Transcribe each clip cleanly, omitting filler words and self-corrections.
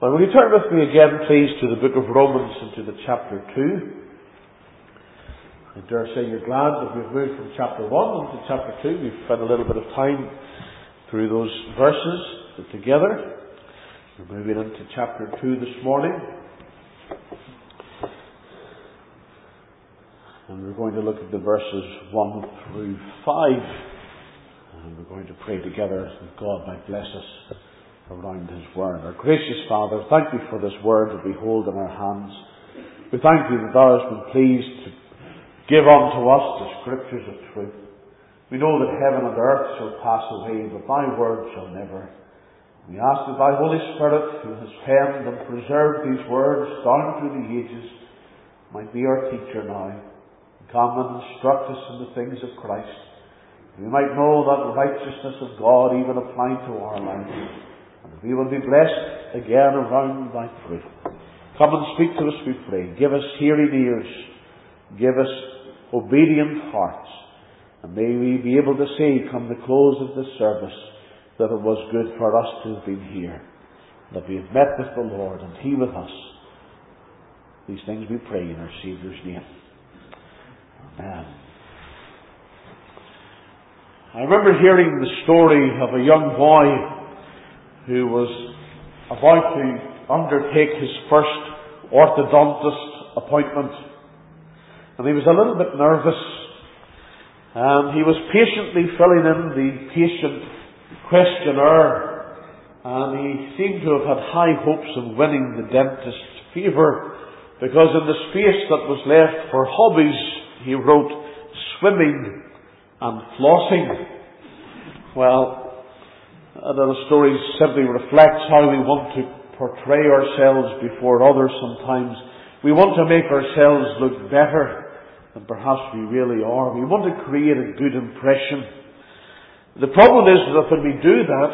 Well, will you turn with me again, please, to the book of Romans and to the chapter 2. I dare say you're glad that we've moved from chapter 1 into chapter 2. We've spent a little bit of time through those verses together. We're moving into chapter 2 this morning. And we're going to look at the verses 1 through 5. And we're going to pray together that God might bless us around His Word. Our gracious Father, thank you for this Word that we hold in our hands. We thank you that Thou hast been pleased to give unto us the Scriptures of truth. We know that heaven and earth shall pass away, but Thy Word shall never. We ask that Thy Holy Spirit, who has penned and preserved these words down through the ages, might be our teacher now. Come and instruct us in the things of Christ. We might know that righteousness of God even applied to our lives. And that we will be blessed again around Thy truth. Come and speak to us, we pray. Give us hearing ears. Give us obedient hearts. And may we be able to say, come the close of this service, that it was good for us to have been here. That we have met with the Lord and He with us. These things we pray in our Saviour's name. Amen. I remember hearing the story of a young boy who was about to undertake his first orthodontist appointment. And he was a little bit nervous. And he was patiently filling in the patient questionnaire. And he seemed to have had high hopes of winning the dentist's favour, because in the space that was left for hobbies, he wrote swimming and flossing. Well, that a story simply reflects how we want to portray ourselves before others sometimes. We want to make ourselves look better than perhaps we really are. We want to create a good impression. The problem is that when we do that,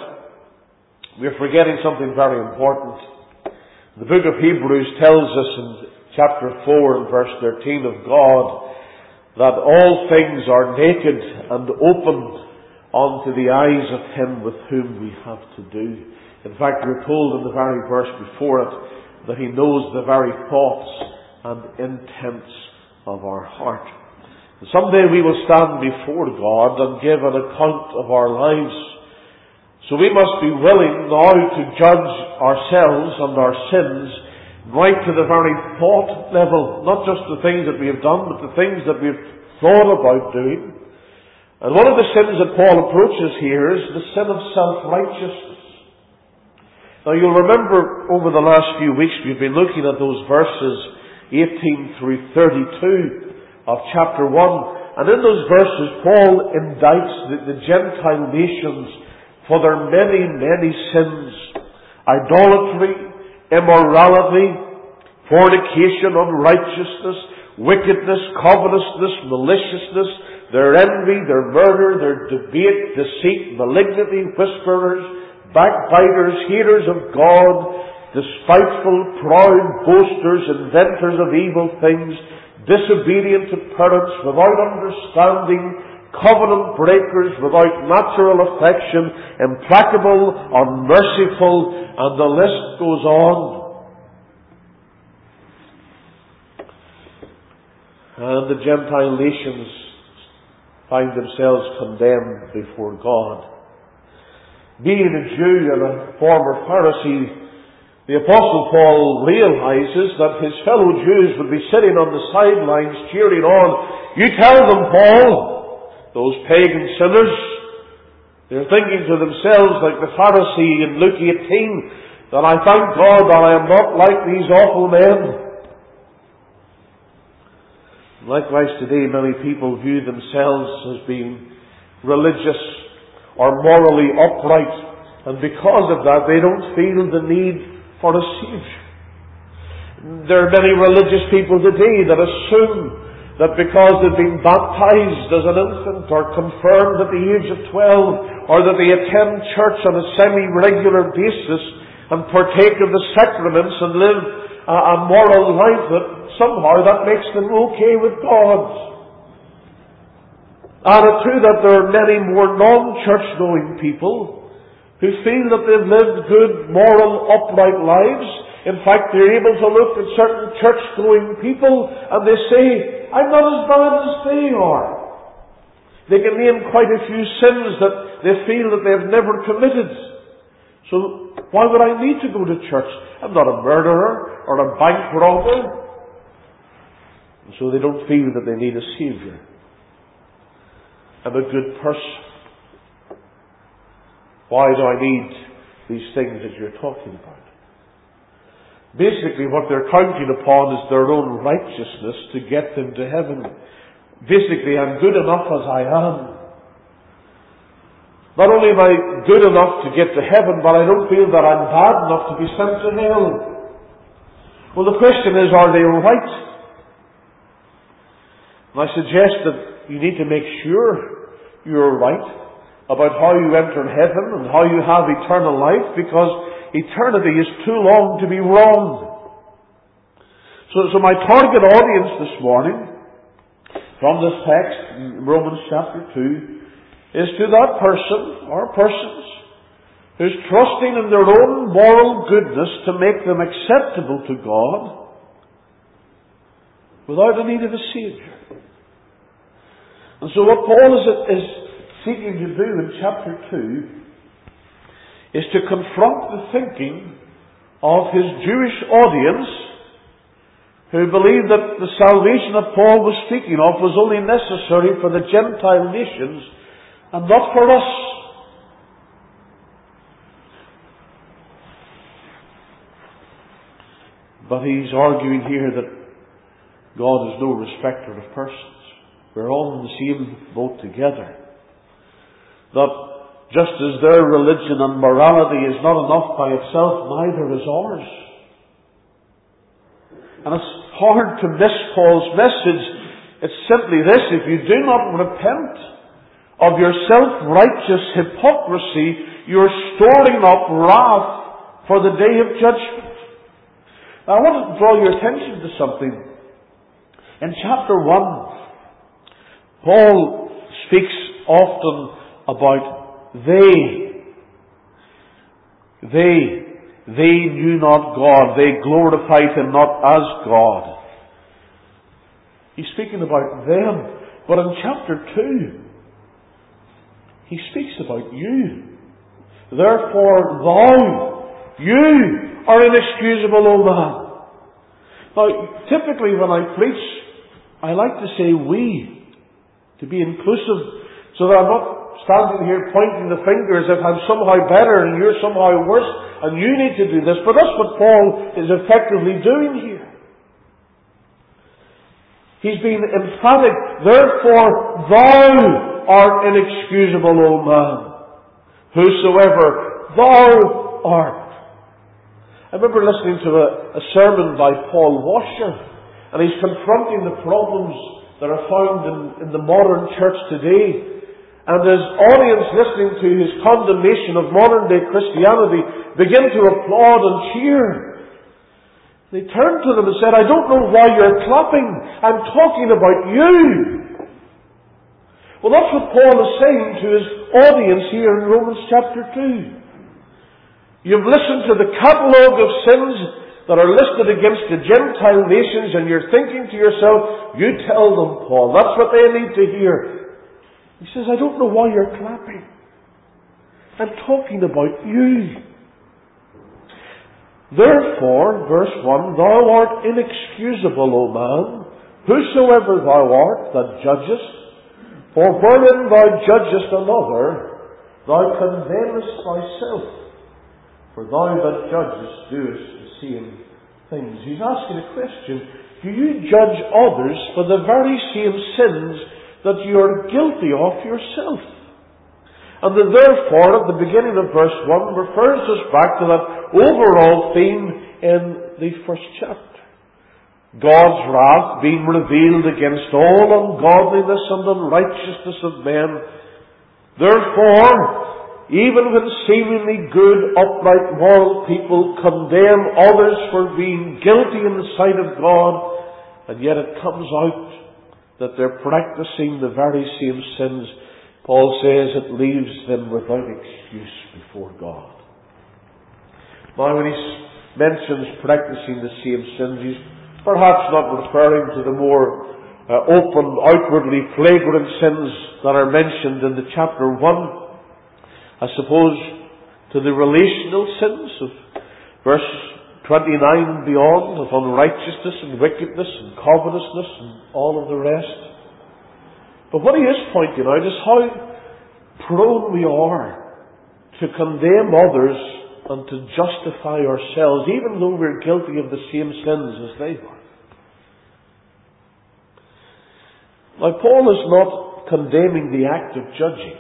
we're forgetting something very important. The book of Hebrews tells us in chapter 4 and verse 13 of God that all things are naked and open unto the eyes of Him with whom we have to do. In fact, we're told in the very verse before it that He knows the very thoughts and intents of our heart. And someday we will stand before God and give an account of our lives. So we must be willing now to judge ourselves and our sins right to the very thought level. Not just the things that we have done, but the things that we've thought about doing. And one of the sins that Paul approaches here is the sin of self-righteousness. Now you'll remember over the last few weeks we've been looking at those verses 18 through 32 of chapter 1. And in those verses Paul indicts the Gentile nations for their many, many sins. Idolatry, immorality, fornication, unrighteousness, wickedness, covetousness, maliciousness, their envy, their murder, their debate, deceit, malignity, whisperers, backbiters, haters of God, despiteful, proud, boasters, inventors of evil things, disobedient to parents, without understanding, covenant breakers, without natural affection, implacable, unmerciful, and the list goes on. And the Gentile nations find themselves condemned before God. Being a Jew and a former Pharisee, the Apostle Paul realizes that his fellow Jews would be sitting on the sidelines cheering on. You tell them, Paul, those pagan sinners. They're thinking to themselves like the Pharisee in Luke 18, that I thank God that I am not like these awful men. Likewise today, many people view themselves as being religious or morally upright, and because of that they don't feel the need for a Saviour. There are many religious people today that assume that because they've been baptized as an infant or confirmed at the age of 12, or that they attend church on a semi-regular basis and partake of the sacraments and live a moral life, that somehow that makes them okay with God. Add it to that there are many more non-church-going people who feel that they've lived good, moral, upright lives. In fact, they're able to look at certain church-going people and they say, I'm not as bad as they are. They can name quite a few sins that they feel that they've never committed. So why would I need to go to church? I'm not a murderer or a bank robber. And so they don't feel that they need a Saviour. I'm a good person. Why do I need these things that you're talking about? Basically, what they're counting upon is their own righteousness to get them to heaven. Basically, I'm good enough as I am. Not only am I good enough to get to heaven, but I don't feel that I'm bad enough to be sent to hell. Well, the question is, are they right? And I suggest that you need to make sure you're right about how you enter heaven and how you have eternal life, because eternity is too long to be wrong. So my target audience this morning, from this text in Romans chapter 2, is to that person or persons who's trusting in their own moral goodness to make them acceptable to God without the need of a Saviour. And so what Paul is seeking to do in chapter 2 is to confront the thinking of his Jewish audience, who believed that the salvation that Paul was speaking of was only necessary for the Gentile nations and not for us. But he's arguing here that God is no respecter of persons. We're all in the same boat together. That just as their religion and morality is not enough by itself, neither is ours. And it's hard to miss Paul's message. It's simply this: if you do not repent of your self-righteous hypocrisy, you're storing up wrath for the day of judgment. Now I want to draw your attention to something. In chapter 1, Paul speaks often about They knew not God. They glorified Him not as God. He's speaking about them. But in chapter 2, he speaks about you. Therefore you are inexcusable, O man. Now, typically when I preach, I like to say we, to be inclusive, so that I'm not standing here pointing the finger as if I'm somehow better and you're somehow worse and you need to do this. But that's what Paul is effectively doing here. He's being emphatic. Therefore thou art inexcusable, O man, whosoever thou art. I remember listening to a sermon by Paul Washer, and he's confronting the problems that are found in the modern church today. And his audience, listening to his condemnation of modern-day Christianity, began to applaud and cheer. They turned to them and said, I don't know why you're clapping. I'm talking about you. Well, that's what Paul is saying to his audience here in Romans chapter 2. You've listened to the catalogue of sins that are listed against the Gentile nations, and you're thinking to yourself, you tell them, Paul. That's what they need to hear. He says, I don't know why you're clapping. I'm talking about you. Therefore, verse 1, thou art inexcusable, O man, whosoever thou art that judgest, for wherein thou judgest another, thou condemnest thyself. For thou that judgest doest the same things. He's asking a question. Do you judge others for the very same sins that you are guilty of yourself? And the therefore at the beginning of verse 1 refers us back to that overall theme in the first chapter. God's wrath being revealed against all ungodliness and unrighteousness of men. Therefore, even when seemingly good, upright, moral people condemn others for being guilty in the sight of God, and yet it comes out that they're practicing the very same sins, Paul says it leaves them without excuse before God. Now when he mentions practicing the same sins, he's perhaps not referring to the more open, outwardly flagrant sins that are mentioned in the chapter 1. I suppose to the relational sins of verse 29 beyond, of unrighteousness and wickedness and covetousness and all of the rest. But what he is pointing out is how prone we are to condemn others and to justify ourselves, even though we're guilty of the same sins as they are. Now, Paul is not condemning the act of judging.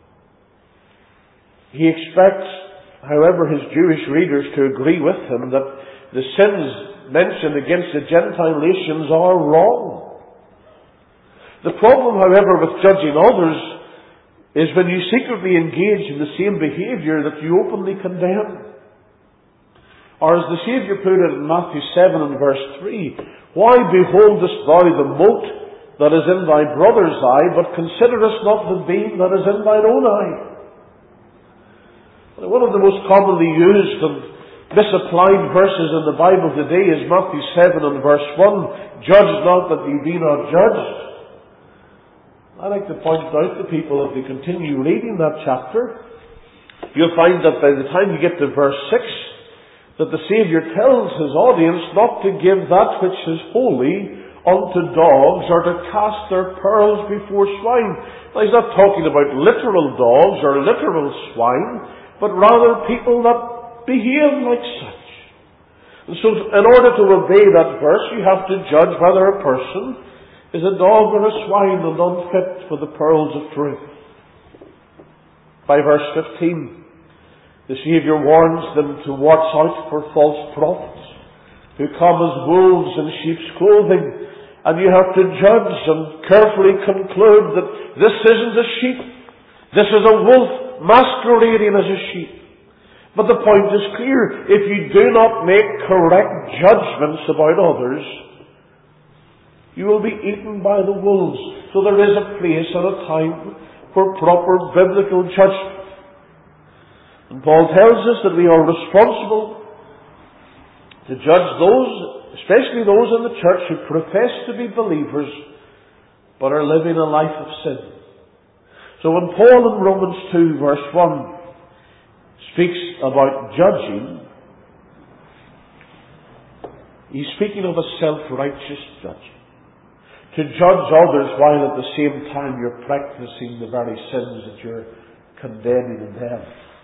He expects, however, his Jewish readers to agree with him that the sins mentioned against the Gentile nations are wrong. The problem, however, with judging others is when you secretly engage in the same behaviour that you openly condemn. Or as the Saviour put it in Matthew 7 and verse 3, "Why beholdest thou the mote that is in thy brother's eye, but considerest not the beam that is in thine own eye?" One of the most commonly used and misapplied verses in the Bible today is Matthew 7 and verse 1, "Judge not that ye be not judged." I like to point out to people, if they continue reading that chapter, you'll find that by the time you get to verse 6, that the Saviour tells his audience not to give that which is holy unto dogs, or to cast their pearls before swine. Now, he's not talking about literal dogs or literal swine, but rather people that behave like such. And so, in order to obey that verse, you have to judge whether a person is a dog or a swine and unfit for the pearls of truth. By verse 15, the Saviour warns them to watch out for false prophets who come as wolves in sheep's clothing. And you have to judge and carefully conclude that this isn't a sheep. This is a wolf masquerading as a sheep. But the point is clear. If you do not make correct judgments about others, you will be eaten by the wolves. So there is a place and a time for proper biblical judgment. And Paul tells us that we are responsible to judge those, especially those in the church who profess to be believers but are living a life of sin. So when Paul in Romans 2 verse 1 speaks about judging, he's speaking of a self-righteous judging. To judge others while at the same time you're practicing the very sins that you're condemning in them.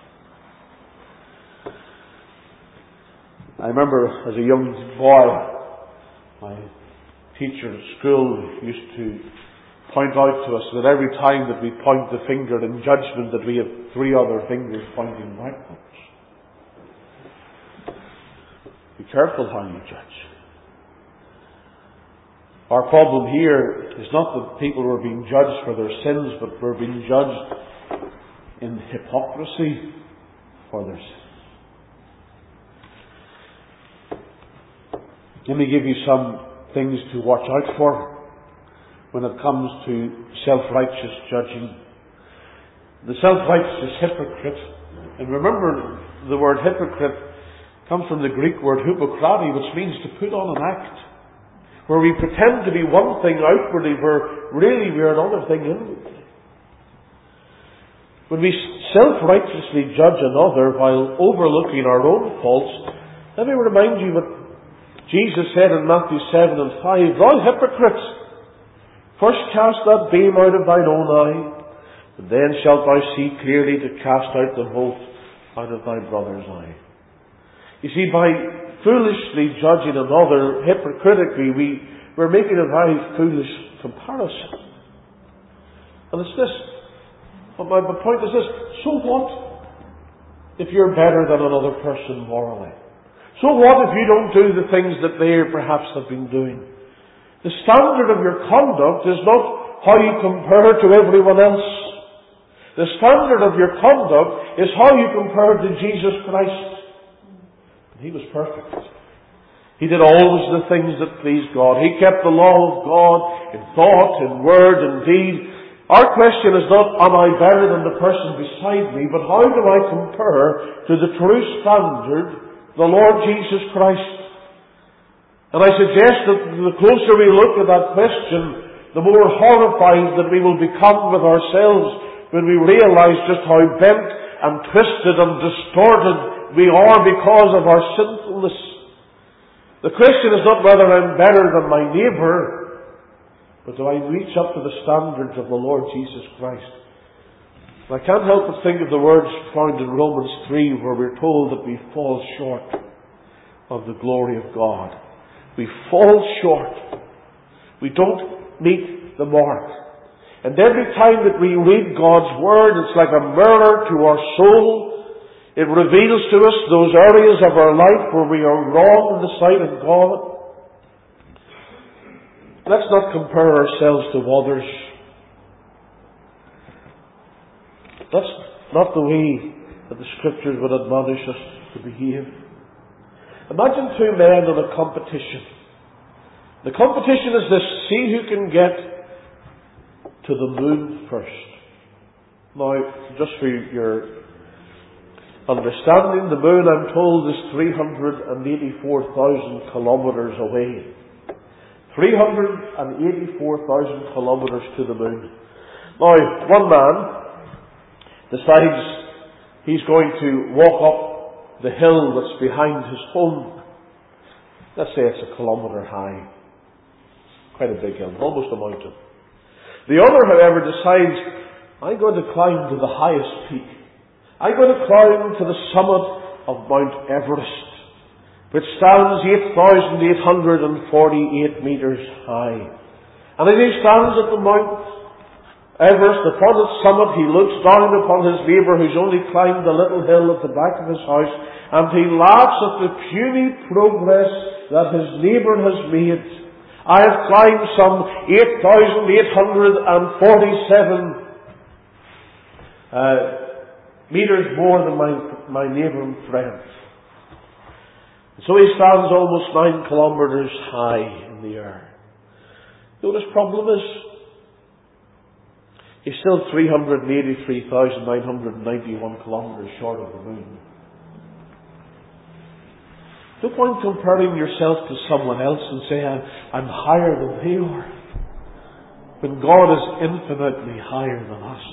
I remember as a young boy, my teacher at school used to point out to us that every time that we point the finger in judgment, that we have three other fingers pointing backwards. Be careful how you judge. Our problem here is not that people were being judged for their sins, but we're being judged in hypocrisy for their sins. Let me give you some things to watch out for when it comes to self-righteous judging. The self-righteous hypocrite, and remember the word hypocrite comes from the Greek word hypokrati, which means to put on an act, where we pretend to be one thing outwardly, where really we are another thing inwardly. When we self-righteously judge another while overlooking our own faults, let me remind you what Jesus said in Matthew 7 and 5, "Thou hypocrite, first cast that beam out of thine own eye, and then shalt thou see clearly to cast out the mote out of thy brother's eye." You see, by foolishly judging another hypocritically, we're making a very foolish comparison. And it's this. But my point is this. So what if you're better than another person morally? So what if you don't do the things that they perhaps have been doing? The standard of your conduct is not how you compare to everyone else. The standard of your conduct is how you compare to Jesus Christ. He was perfect. He did always the things that pleased God. He kept the law of God in thought, in word, in deed. Our question is not, am I better than the person beside me, but how do I compare to the true standard, the Lord Jesus Christ? And I suggest that the closer we look at that question, the more horrified that we will become with ourselves when we realize just how bent and twisted and distorted we are because of our sinfulness. The question is not whether I'm better than my neighbour, but do I reach up to the standards of the Lord Jesus Christ? And I can't help but think of the words found in Romans 3, where we're told that we fall short of the glory of God. We fall short. We don't meet the mark. And every time that we read God's Word, it's like a mirror to our soul. It reveals to us those areas of our life where we are wrong in the sight of God. Let's not compare ourselves to others. That's not the way that the Scriptures would admonish us to behave. Imagine two men in a competition. The competition is this: see who can get to the moon first. Now, just for your understanding, the moon, I'm told, is 384,000 kilometres away. 384,000 kilometres to the moon. Now, one man decides he's going to walk up the hill that's behind his home. Let's say it's a kilometre high. Quite a big hill, almost a mountain. The other, however, decides, I'm going to climb to the highest peak. I'm going to climb to the summit of Mount Everest, which stands 8,848 metres high. And as he stands at the Mount Everest, upon its summit, he looks down upon his neighbour who's only climbed a little hill at the back of his house, and he laughs at the puny progress that his neighbour has made. I have climbed some 8,847 metres more than my neighbour and friend. So he stands almost 9 kilometres high in the air. You know what his problem is? He's still 383,991 kilometres short of the moon. No point comparing yourself to someone else and say, I'm higher than they are, when God is infinitely higher than us.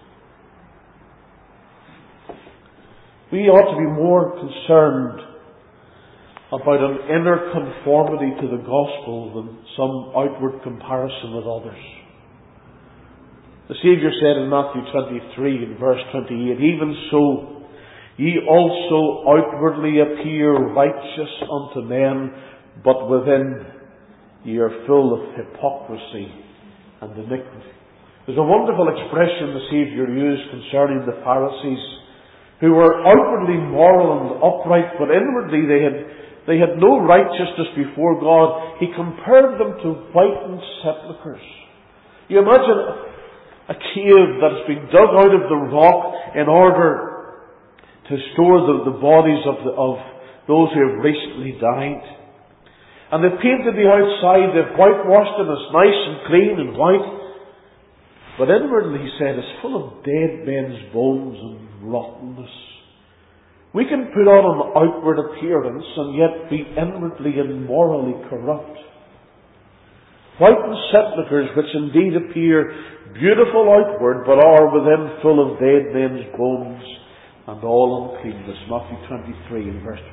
We ought to be more concerned about an inner conformity to the gospel than some outward comparison with others. The Saviour said in Matthew 23 and verse 28, even so, ye also outwardly appear righteous unto men, but within ye are full of hypocrisy and iniquity. There's a wonderful expression the Saviour used concerning the Pharisees, who were outwardly moral and upright, but inwardly they had no righteousness before God. He compared them to whitened sepulchres. You imagine a cave that's been dug out of the rock in order to store the bodies of those who have recently died. And they've painted the outside, they've whitewashed it, it's nice and clean and white. But inwardly, he said, it's full of dead men's bones and rottenness. We can put on an outward appearance and yet be inwardly and morally corrupt. Whitened sepulchres, which indeed appear beautiful outward, but are within full of dead men's bones and all uncleanness. Matthew 23 and verse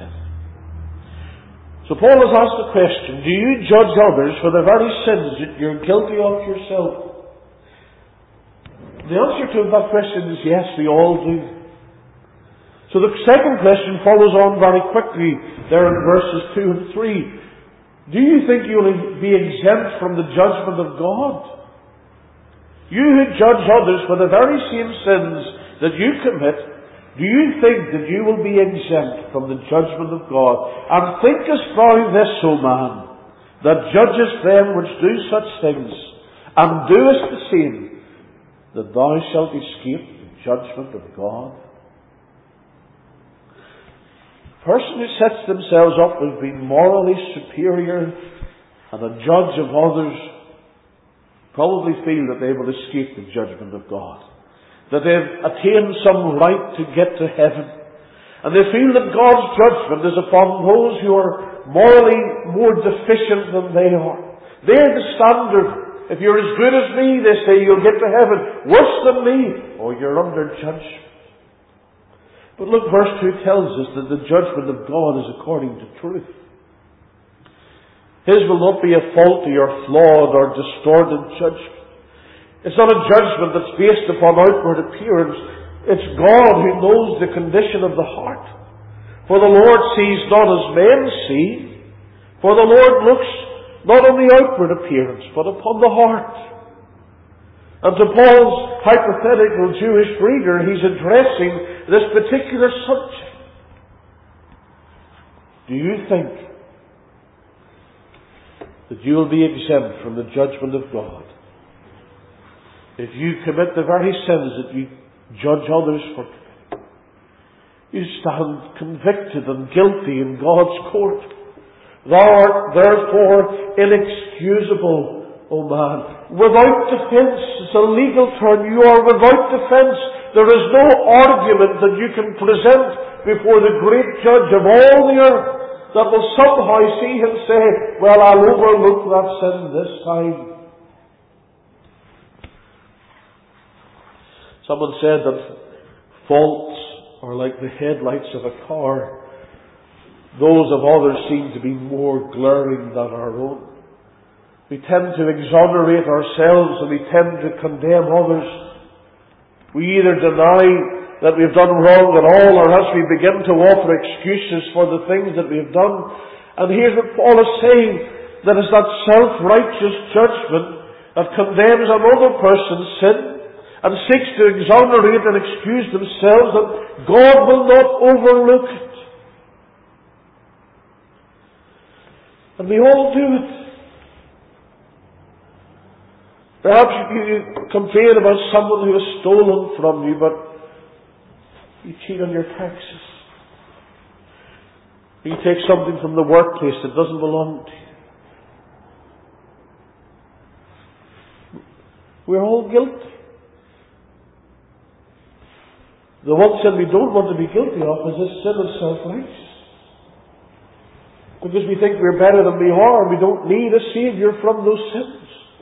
27. So Paul has asked the question, do you judge others for the very sins that you're guilty of yourself? The answer to that question is yes, we all do. So the second question follows on very quickly there in verses 2 and 3. Do you think you'll be exempt from the judgment of God? You who judge others for the very same sins that you commit, do you think that you will be exempt from the judgment of God? And thinkest thou this, O man, that judgest them which do such things, and doest the same, that thou shalt escape the judgment of God? A person who sets themselves up as being morally superior and a judge of others probably feel that they will escape the judgment of God, that they've attained some right to get to heaven, and they feel that God's judgment is upon those who are morally more deficient than they are. They're the standard. If you're as good as me, they say, you'll get to heaven. Worse than me, oh, you're under judgment. But look, verse 2 tells us that the judgment of God is according to truth. His will not be a faulty or flawed or distorted judgment. It's not a judgment that's based upon outward appearance. It's God who knows the condition of the heart. For the Lord sees not as men see, for the Lord looks not on the outward appearance, but upon the heart. And to Paul's hypothetical Jewish reader, he's addressing this particular subject. Do you think that you will be exempt from the judgment of God if you commit the very sins that you judge others for committing? You stand convicted and guilty in God's court. Thou art therefore inexcusable, O man, without defense. It's a legal term. You are without defense. There is no argument that you can present before the great judge of all the earth that will somehow see him say, well, I'll overlook that sin this time. Someone said that faults are like the headlights of a car. Those of others seem to be more glaring than our own. We tend to exonerate ourselves and we tend to condemn others. We either deny that we've done wrong at all, or else we begin to offer excuses for the things that we've done. And here's what Paul is saying, that it's that self-righteous judgment that condemns another person's sin and seeks to exonerate and excuse themselves, that God will not overlook it. And we all do it. Perhaps you complain about someone who has stolen from you, but you cheat on your taxes. You take something from the workplace that doesn't belong to you. We're all guilty. The one sin we don't want to be guilty of is this sin of self-righteousness. Because we think we're better than we are, and we don't need a Saviour from those sins.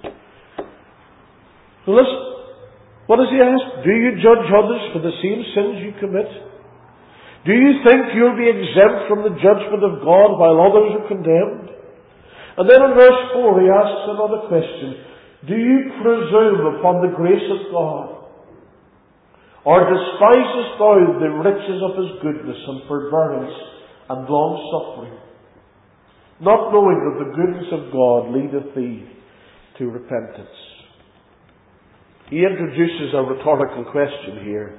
So listen, what does he ask? Do you judge others for the same sins you commit? Do you think you'll be exempt from the judgment of God while others are condemned? And then in verse 4 he asks another question. Do you presume upon the grace of God? Or despisest thou the riches of his goodness and forbearance and long suffering, not knowing that the goodness of God leadeth thee to repentance? He introduces a rhetorical question here.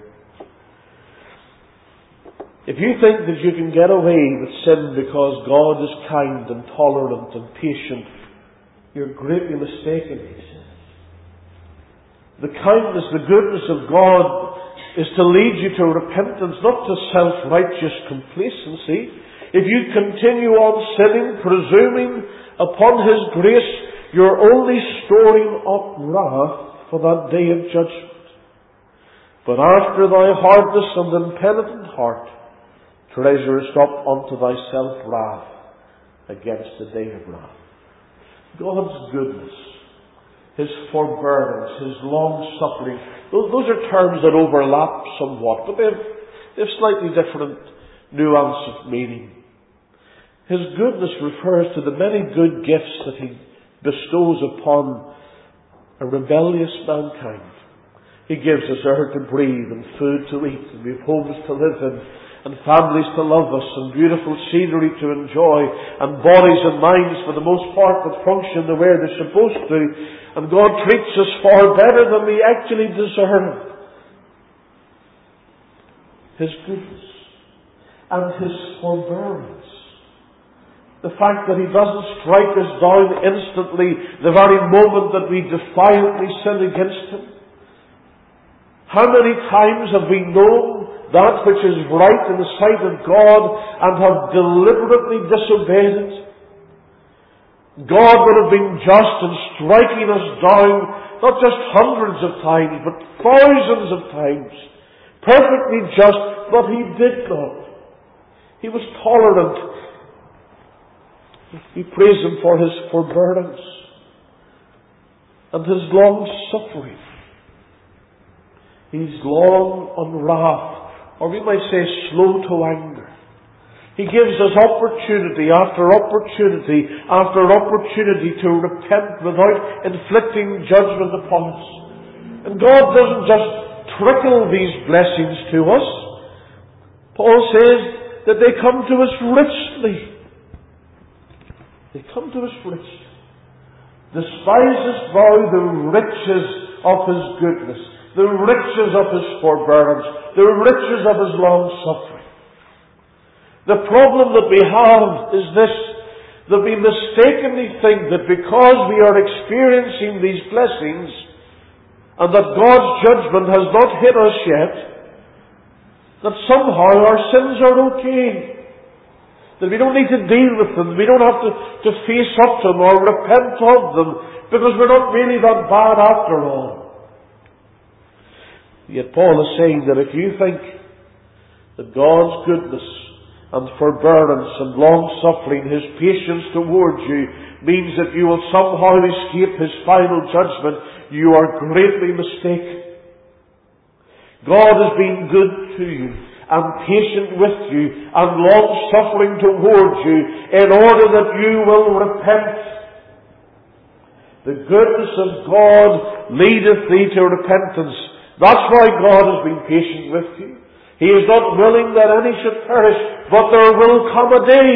If you think that you can get away with sin because God is kind and tolerant and patient, you're greatly mistaken, he says. The kindness, the goodness of God is to lead you to repentance, not to self-righteous complacency. If you continue on sinning, presuming upon his grace, you're only storing up wrath for that day of judgment. But after thy hardness and impenitent heart, treasurest up unto thyself wrath against the day of wrath. God's goodness, his forbearance, his long suffering, those are terms that overlap somewhat, but they've slightly different nuance of meaning. His goodness refers to the many good gifts that he bestows upon a rebellious mankind. He gives us air to breathe and food to eat, and we have homes to live in, and families to love us, and beautiful scenery to enjoy, and bodies and minds for the most part that function the way they're supposed to. And God treats us far better than we actually deserve. His goodness and his forbearance. The fact that he doesn't strike us down instantly the very moment that we defiantly sin against him. How many times have we known that which is right in the sight of God and have deliberately disobeyed it? God would have been just in striking us down not just hundreds of times, but thousands of times. Perfectly just, but He did not. He was tolerant. We praise Him for His forbearance and His long suffering. He's long on wrath, or we might say slow to anger. He gives us opportunity after opportunity after opportunity to repent without inflicting judgment upon us. And God doesn't just trickle these blessings to us. Paul says that they come to us richly. They come to us richly. Despisest thou the riches of His goodness, the riches of His forbearance, the riches of His long suffering. The problem that we have is this, that we mistakenly think that because we are experiencing these blessings and that God's judgment has not hit us yet, that somehow our sins are okay. That we don't need to deal with them. We don't have to face up to them or repent of them because we're not really that bad after all. Yet Paul is saying that if you think that God's goodness and forbearance and long-suffering, His patience towards you, means that you will somehow escape His final judgment, you are greatly mistaken. God has been good to you and patient with you and long-suffering towards you in order that you will repent. The goodness of God leadeth thee to repentance. That's why God has been patient with you. He is not willing that any should perish, but there will come a day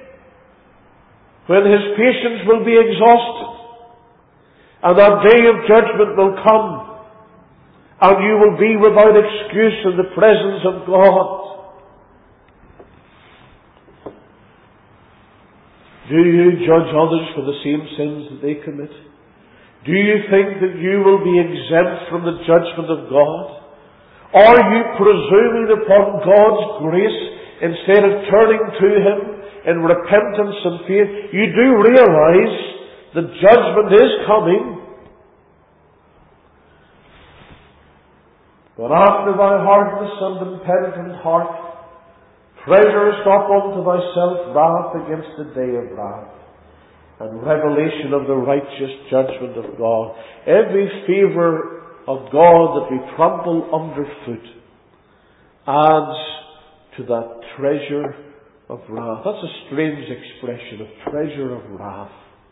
when His patience will be exhausted, and that day of judgment will come, and you will be without excuse in the presence of God. Do you judge others for the same sins that they commit? Do you think that you will be exempt from the judgment of God? Are you presuming upon God's grace instead of turning to Him in repentance and faith? You do realize that judgment is coming. But after thy hardness and impenitent heart, treasurest up unto thyself wrath against the day of wrath, and revelation of the righteous judgment of God. Every favour of God that we trample underfoot adds to that treasure of wrath. That's a strange expression, of treasure of wrath.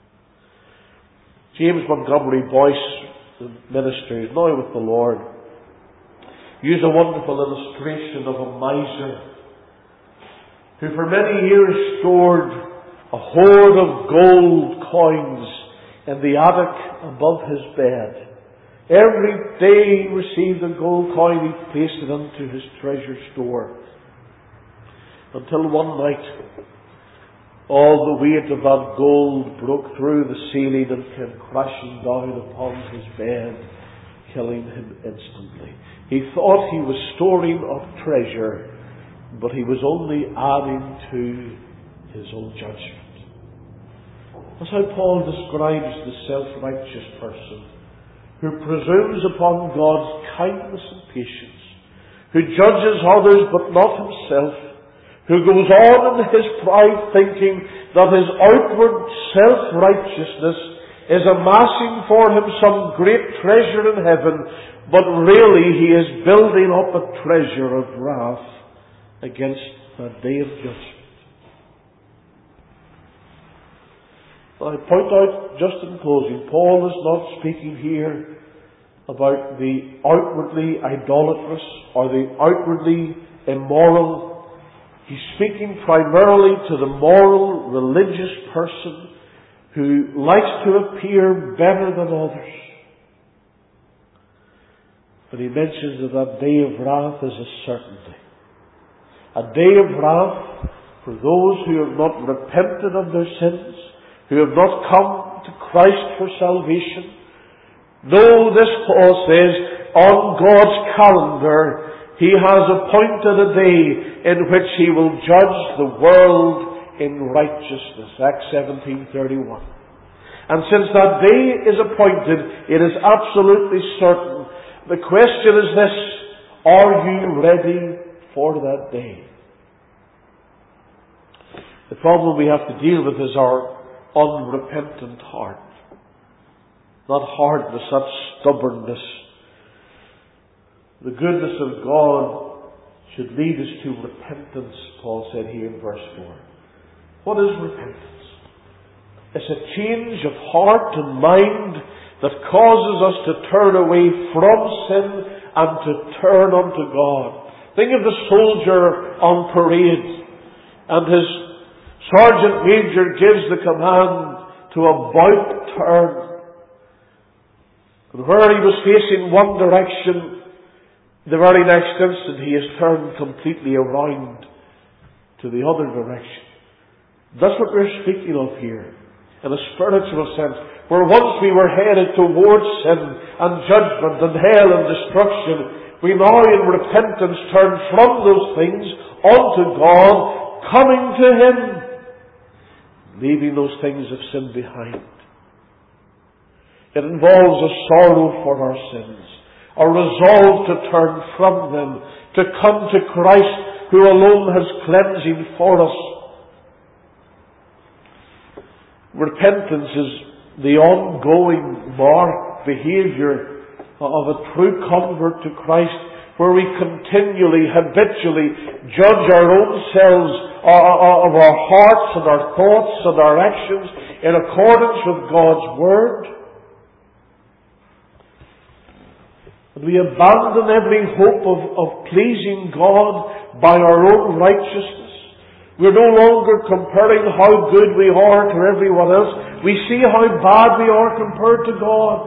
James Montgomery Boyce, the minister, is now with the Lord, used a wonderful illustration of a miser who for many years stored a hoard of gold coins in the attic above his bed. Every day he received a gold coin, he placed it into his treasure store. Until one night, all the weight of that gold broke through the ceiling and came crashing down upon his bed, killing him instantly. He thought he was storing up treasure, but he was only adding to his own judgment. That's how Paul describes the self-righteous person, who presumes upon God's kindness and patience, who judges others but not himself, who goes on in his pride thinking that his outward self-righteousness is amassing for him some great treasure in heaven, but really he is building up a treasure of wrath against the day of judgment. I point out, just in closing, Paul is not speaking here about the outwardly idolatrous or the outwardly immoral. He's speaking primarily to the moral, religious person who likes to appear better than others. But he mentions that that day of wrath is a certainty. A day of wrath for those who have not repented of their sins, who have not come to Christ for salvation. Know this, Paul says, on God's calendar, He has appointed a day in which He will judge the world in righteousness. Acts 17:31. And since that day is appointed, it is absolutely certain. The question is this: are you ready for that day? The problem we have to deal with is our unrepentant heart. Not hardness, not stubbornness. The goodness of God should lead us to repentance, Paul said here in verse 4. What is repentance? It's a change of heart and mind that causes us to turn away from sin and to turn unto God. Think of the soldier on parade, and his sergeant major gives the command to about turn. And where he was facing one direction, the very next instant he is turned completely around to the other direction. That's what we're speaking of here. In a spiritual sense, where once we were headed towards sin and judgment and hell and destruction, we now in repentance turn from those things unto God, coming to Him, leaving those things of sin behind. It involves a sorrow for our sins, a resolve to turn from them, to come to Christ who alone has cleansing for us. Repentance is the ongoing marked behaviour of a true convert to Christ, where we continually, habitually judge our own selves, of our hearts and our thoughts and our actions in accordance with God's Word. And we abandon every hope of pleasing God by our own righteousness. We're no longer comparing how good we are to everyone else. We see how bad we are compared to God.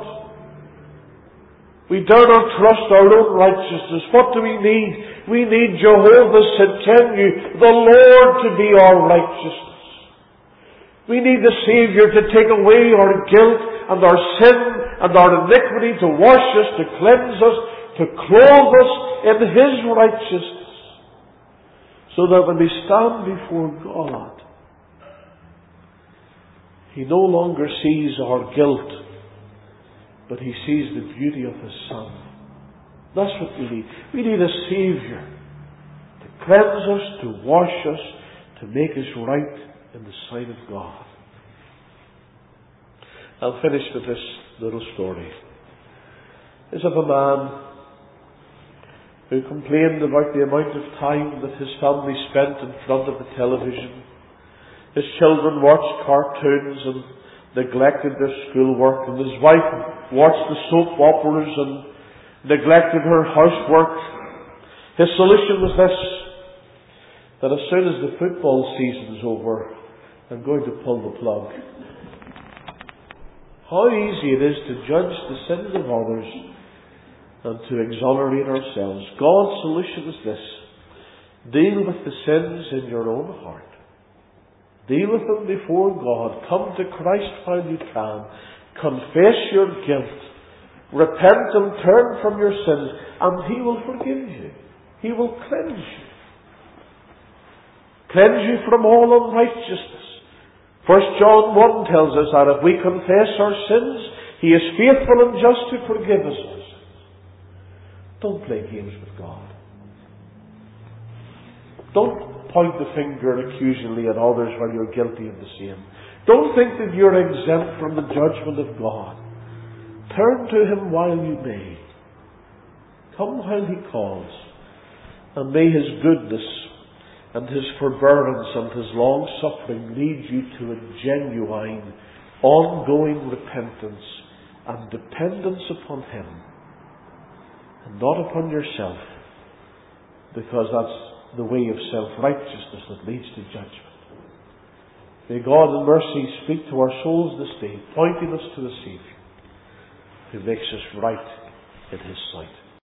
We dare not trust our own righteousness. What do we need? We need Jehovah Tsidkenu, the Lord, to be our righteousness. We need the Saviour to take away our guilt and our sin and our iniquity, to wash us, to cleanse us, to clothe us in His righteousness. So that when we stand before God, He no longer sees our guilt, but He sees the beauty of His Son. That's what we need. We need a Saviour to cleanse us, to wash us, to make us right in the sight of God. I'll finish with this little story. It's of a man who complained about the amount of time that his family spent in front of the television. His children watched cartoons and neglected their schoolwork, and his wife watched the soap operas and neglected her housework. His solution was this: that as soon as the football season is over, I'm going to pull the plug. How easy it is to judge the sins of others and to exonerate ourselves. God's solution is this: deal with the sins in your own heart. Deal with them before God. Come to Christ while you can. Confess your guilt. Repent and turn from your sins, and He will forgive you. He will cleanse you. Cleanse you from all unrighteousness. 1 John 1 tells us that if we confess our sins, He is faithful and just to forgive us our sins. Don't play games with God. Don't point the finger accusingly at others while you're guilty of the same. Don't think that you're exempt from the judgment of God. Turn to Him while you may. Come while He calls. And may His goodness and His forbearance and His long-suffering lead you to a genuine, ongoing repentance and dependence upon Him, and not upon yourself, because that's the way of self-righteousness that leads to judgment. May God in mercy speak to our souls this day, pointing us to the Saviour who makes us right in His sight.